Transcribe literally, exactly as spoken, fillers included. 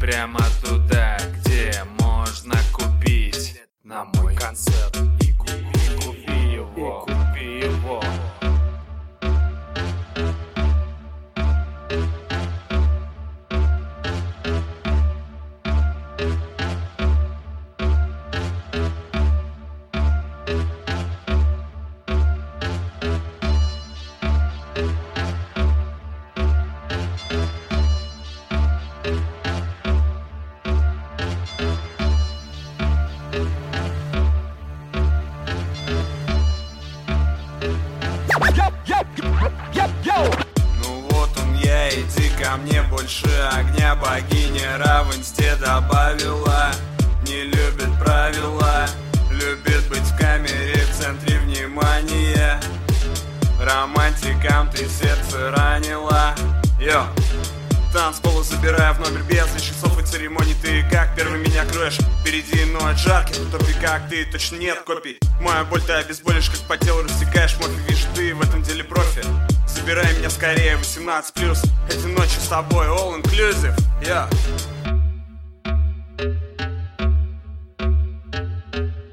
прямо туда, где можно купить на мой концерт. И купи, купи его, купи его. Ну вот он я, иди ко мне, больше огня. Богиня Ра в инсте добавила. Не любит правила, любит быть в камере, в центре внимания. Романтикам ты сердце ранила. Йо, танцполы забираю в номер без часов и церемоний. Ты как первый меня кроешь, впереди ночь жарких. В топе как ты, точно нет копий. Моя боль ты обезболишь, как по телу растекаешь морфий. Видишь, ты в этом деле профи. Забирай меня скорее, восемнадцать плюс. Эти ночи с тобой all inclusive. Yeah.